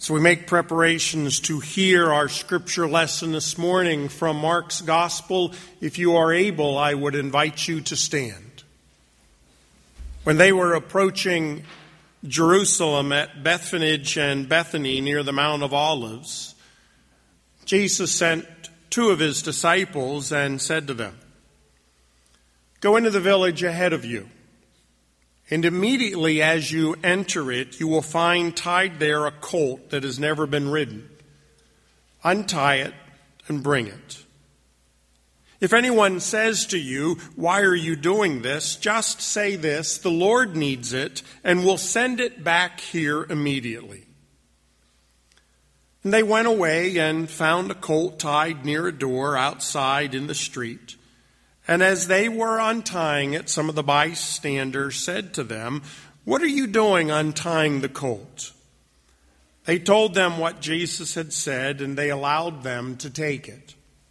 So we make preparations to hear our scripture lesson this morning from Mark's Gospel. If you are able, I would invite you to stand. When they were approaching Jerusalem at Bethphage and Bethany near the Mount of Olives, Jesus sent two of his disciples and said to them, "Go into the village ahead of you. And immediately as you enter it, you will find tied there a colt that has never been ridden. Untie it and bring it. If anyone says to you, 'Why are you doing this?' just say this, 'The Lord needs it, and will send it back here immediately.'" And they went away and found a colt tied near a door outside in the street. And as they were untying it, some of the bystanders said to them, "What are you doing untying the colt?" They told them what Jesus had said, and they allowed them to take it.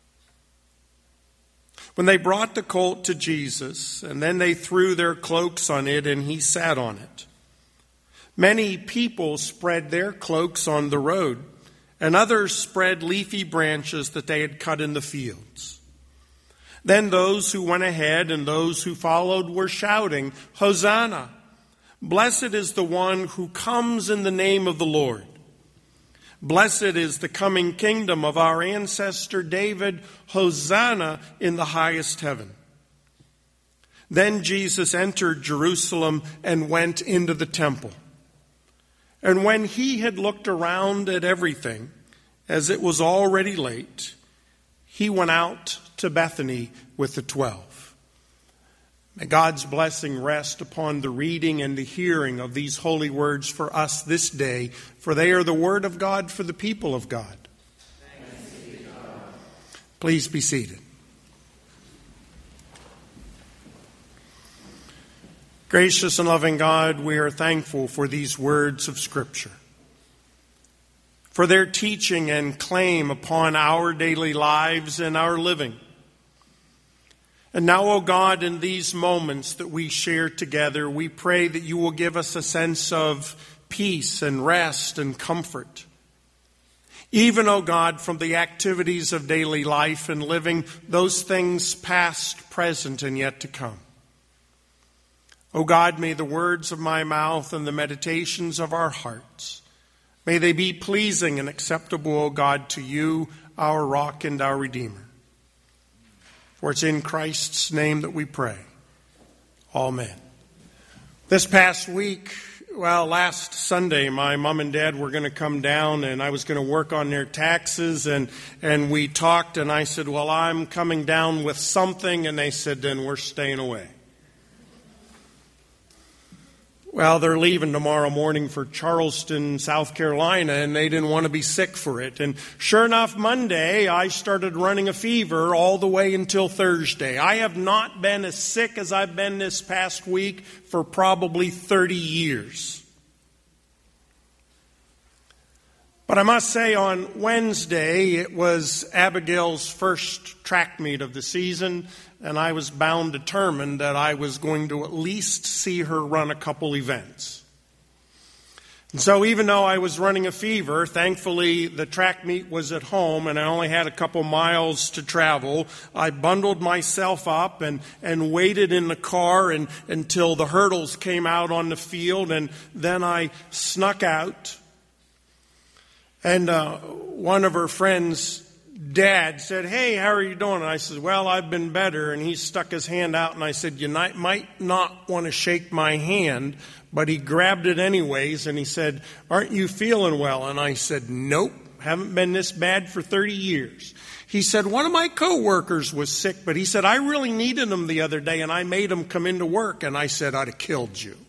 When they brought the colt to Jesus, and then they threw their cloaks on it, and he sat on it. Many people spread their cloaks on the road, and others spread leafy branches that they had cut in the fields. Then those who went ahead and those who followed were shouting, "Hosanna! Blessed is the one who comes in the name of the Lord. Blessed is the coming kingdom of our ancestor David. Hosanna in the highest heaven." Then Jesus entered Jerusalem and went into the temple. And when he had looked around at everything, as it was already late, he went out to Bethany with the 12. May God's blessing rest upon the reading and the hearing of these holy words for us this day, for they are the word of God for the people of God. Thanks be to God. Please be seated. Gracious and loving God, we are thankful for these words of Scripture, for their teaching and claim upon our daily lives and our living. And now, O God, in these moments that we share together, we pray that you will give us a sense of peace and rest and comfort. Even, O God, from the activities of daily life and living, those things past, present, and yet to come. O God, may the words of my mouth and the meditations of our hearts, may they be pleasing and acceptable, O God, to you, our rock and our Redeemer. For it's in Christ's name that we pray. Amen. This past week, last Sunday, my mom and dad were going to come down and I was going to work on their taxes and we talked and I said, "Well, I'm coming down with something," and they said, "Then we're staying away." Well, they're leaving tomorrow morning for Charleston, South Carolina, and they didn't want to be sick for it. And sure enough, Monday, I started running a fever all the way until Thursday. I have not been as sick as I've been this past week for probably 30 years. But I must say, on Wednesday, it was Abigail's first track meet of the season, and I was bound determined that I was going to at least see her run a couple events. And so even though I was running a fever, thankfully the track meet was at home and I only had a couple miles to travel. I bundled myself up and waited in the car until the hurdles came out on the field, and then I snuck out. And one of her friends' dad said, "Hey, how are you doing?" And I said, "Well, I've been better." And he stuck his hand out and I said, "You might not want to shake my hand." But he grabbed it anyways and he said, "Aren't you feeling well?" And I said, "Nope, haven't been this bad for 30 years. He said, "One of my coworkers was sick, but he said, I really needed him the other day and I made him come into work." And I said, "I'd have killed you."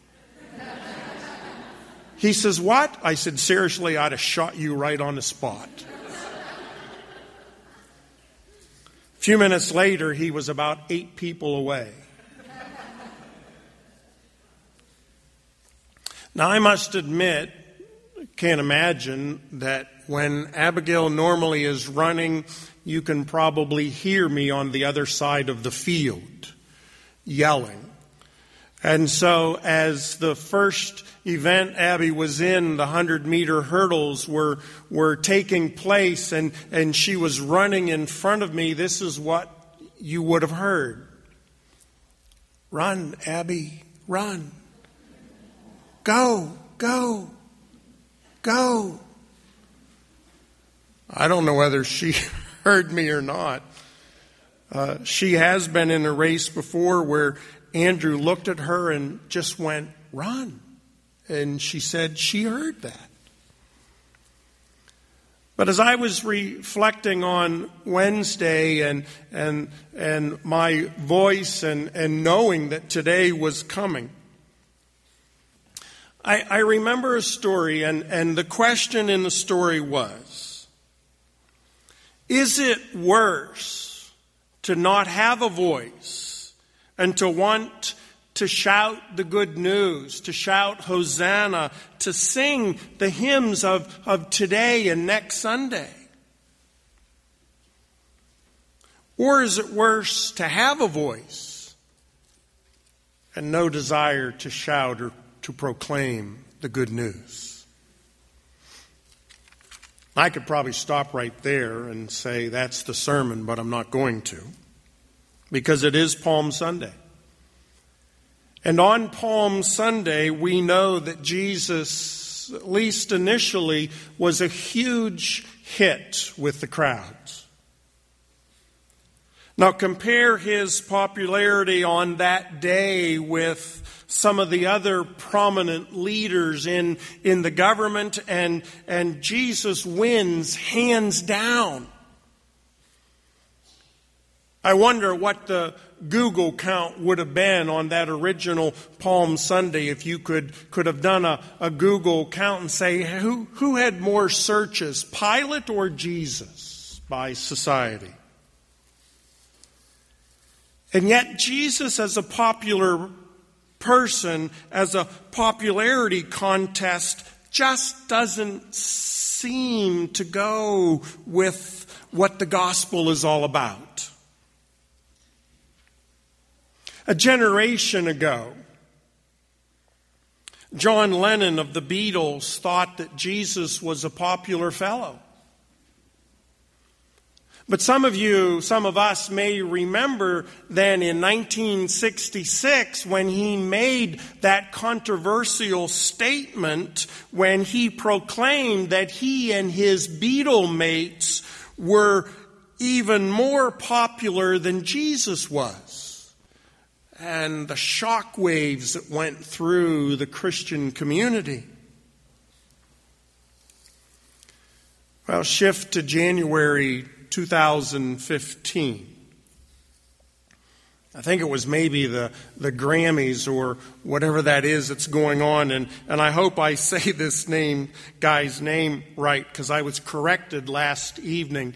He says, "What?" I said, "Seriously, I'd have shot you right on the spot." A few minutes later, he was about 8 people away. Now, I must admit, I can't imagine that when Abigail normally is running, you can probably hear me on the other side of the field yelling. And so as the first event Abby was in, the 100-meter hurdles were taking place, and she was running in front of me, this is what you would have heard. Run, Abby, run. Go, go, go. I don't know whether she heard me or not. She has been in a race before where Andrew looked at her and just went, run. And she said she heard that. But as I was reflecting on Wednesday and my voice and knowing that today was coming, I remember a story, and the question in the story was, is it worse to not have a voice and to want to shout the good news, to shout Hosanna, to sing the hymns of today and next Sunday? Or is it worse to have a voice and no desire to shout or to proclaim the good news? I could probably stop right there and say that's the sermon, but I'm not going to, because it is Palm Sunday. And on Palm Sunday, we know that Jesus, at least initially, was a huge hit with the crowds. Now compare his popularity on that day with some of the other prominent leaders in the government, and Jesus wins hands down. I wonder what the Google count would have been on that original Palm Sunday if you could have done a Google count and say, who had more searches, Pilate or Jesus, by society? And yet Jesus, as a popular person, as a popularity contest, just doesn't seem to go with what the gospel is all about. A generation ago, John Lennon of the Beatles thought that Jesus was a popular fellow. But some of us may remember then in 1966 when he made that controversial statement when he proclaimed that he and his Beatle mates were even more popular than Jesus was. And the shock waves that went through the Christian community. Well, shift to January 2015. I think it was maybe the Grammys or whatever that is that's going on. And I hope I say this guy's name right, because I was corrected last evening.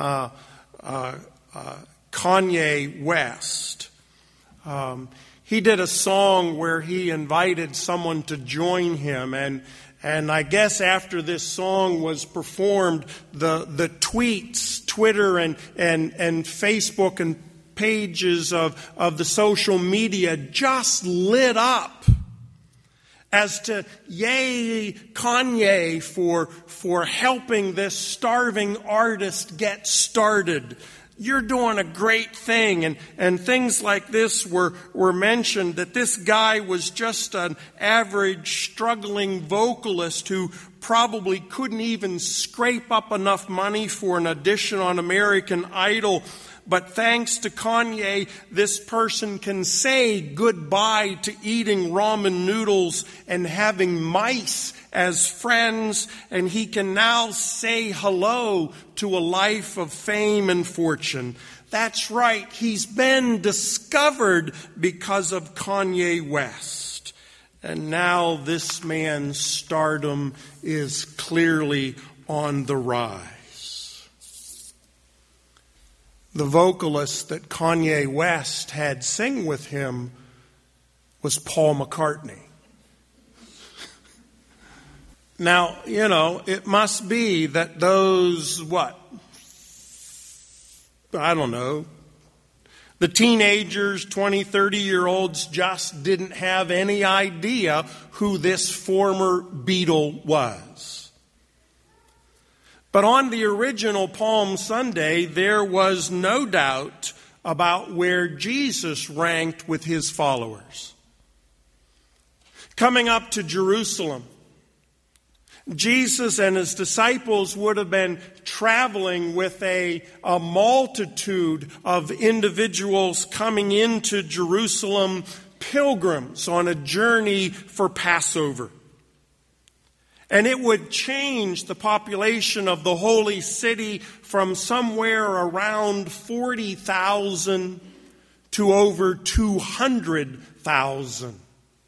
Kanye West. He did a song where he invited someone to join him, and I guess after this song was performed, the tweets, Twitter and Facebook and pages of the social media just lit up as to yay Kanye for helping this starving artist get started. You're doing a great thing. And things like this were mentioned, that this guy was just an average struggling vocalist who probably couldn't even scrape up enough money for an audition on American Idol. But thanks to Kanye, this person can say goodbye to eating ramen noodles and having mice as friends, and he can now say hello to a life of fame and fortune. That's right, he's been discovered because of Kanye West. And now this man's stardom is clearly on the rise. The vocalist that Kanye West had sing with him was Paul McCartney. Now, it must be that those, The teenagers, 20, 30-year-olds, just didn't have any idea who this former beetle was. But on the original Palm Sunday, there was no doubt about where Jesus ranked with his followers. Coming up to Jerusalem, Jesus and his disciples would have been traveling with a multitude of individuals coming into Jerusalem, pilgrims on a journey for Passover. And it would change the population of the holy city from somewhere around 40,000 to over 200,000.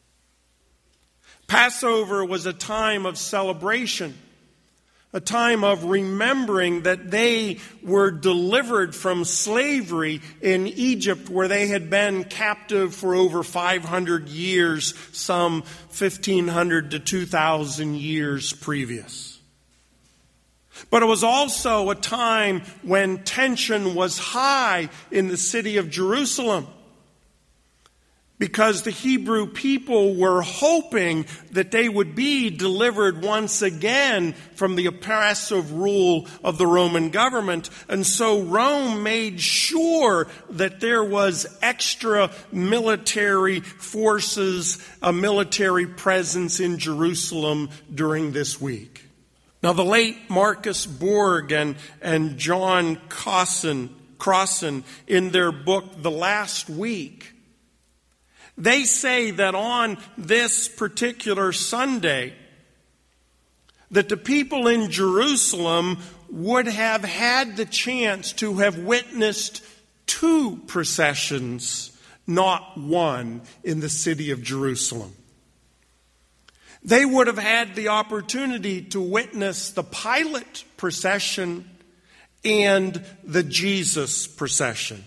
Passover was a time of celebration, a time of remembering that they were delivered from slavery in Egypt, where they had been captive for over 500 years, some 1,500 to 2,000 years previous. But it was also a time when tension was high in the city of Jerusalem, because the Hebrew people were hoping that they would be delivered once again from the oppressive rule of the Roman government. And so Rome made sure that there was extra military forces, a military presence in Jerusalem during this week. Now, the late Marcus Borg and John Crossan, in their book, The Last Week, they say that on this particular Sunday, that the people in Jerusalem would have had the chance to have witnessed 2 processions, not one, in the city of Jerusalem. They would have had the opportunity to witness the Pilate procession and the Jesus procession.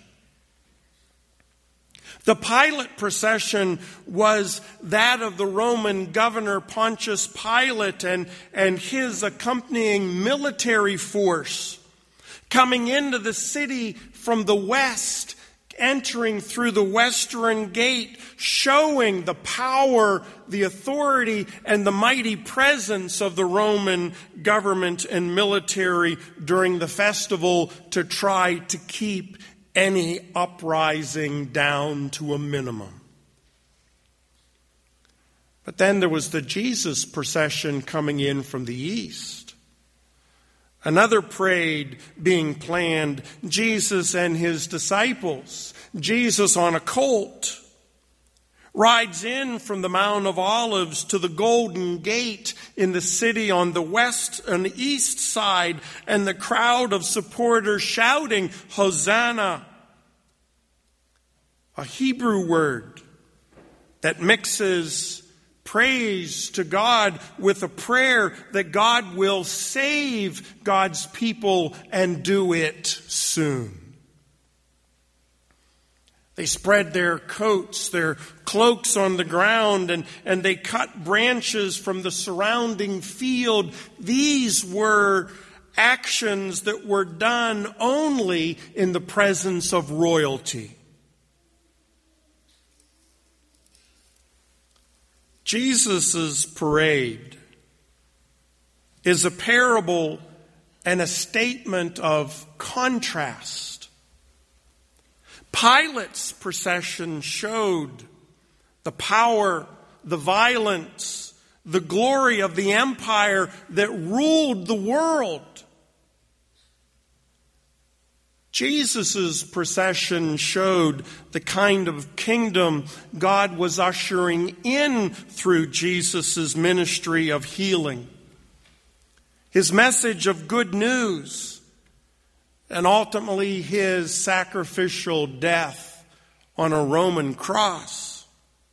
The Pilate procession was that of the Roman governor Pontius Pilate and his accompanying military force coming into the city from the west, entering through the western gate, showing the power, the authority, and the mighty presence of the Roman government and military during the festival to try to keep any uprising down to a minimum. But then there was the Jesus procession coming in from the east. Another parade being planned, Jesus and his disciples. Jesus on a colt rides in from the Mount of Olives to the Golden Gate in the city on the west and the east side, and the crowd of supporters shouting, Hosanna, a Hebrew word that mixes praise to God with a prayer that God will save God's people and do it soon. They spread their coats, their cloaks on the ground, and they cut branches from the surrounding field. These were actions that were done only in the presence of royalty. Jesus' parade is a parable and a statement of contrast. Pilate's procession showed the power, the violence, the glory of the empire that ruled the world. Jesus' procession showed the kind of kingdom God was ushering in through Jesus' ministry of healing, his message of good news, and ultimately his sacrificial death on a Roman cross.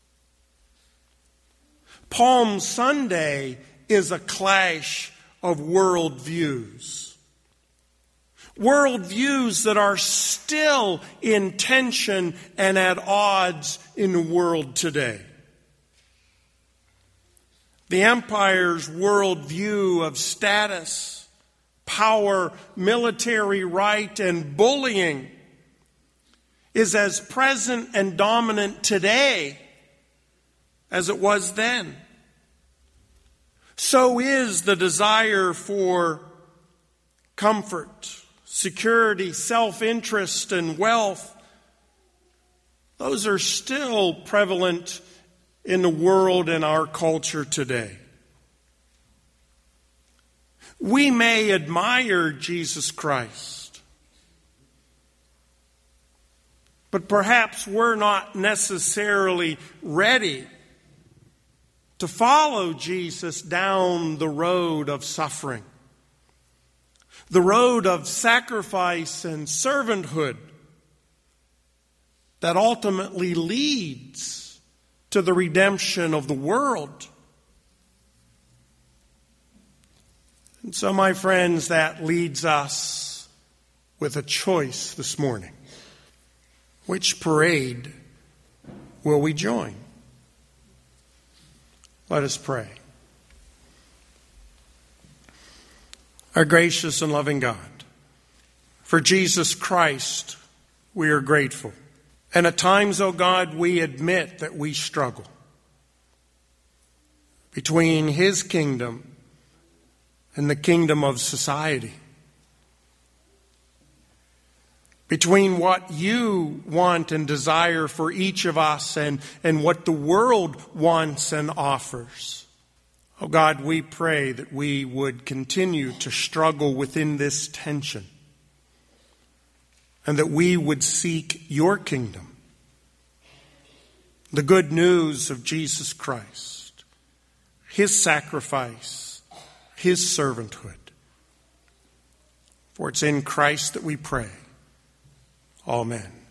Palm Sunday is a clash of worldviews. Worldviews that are still in tension and at odds in the world today. The empire's worldview of status, power, military right, and bullying is as present and dominant today as it was then. So is the desire for comfort, security, self-interest, and wealth. Those are still prevalent in the world and our culture today. We may admire Jesus Christ, but perhaps we're not necessarily ready to follow Jesus down the road of suffering, the road of sacrifice and servanthood that ultimately leads to the redemption of the world. And so, my friends, that leads us with a choice this morning. Which parade will we join? Let us pray. Our gracious and loving God, for Jesus Christ, we are grateful. And at times, O God, we admit that we struggle between His kingdom and the kingdom of society, between what you want and desire for each of us and what the world wants and offers. Oh God, we pray that we would continue to struggle within this tension and that we would seek your kingdom, the good news of Jesus Christ, His sacrifice, His servanthood. For it's in Christ that we pray. Amen.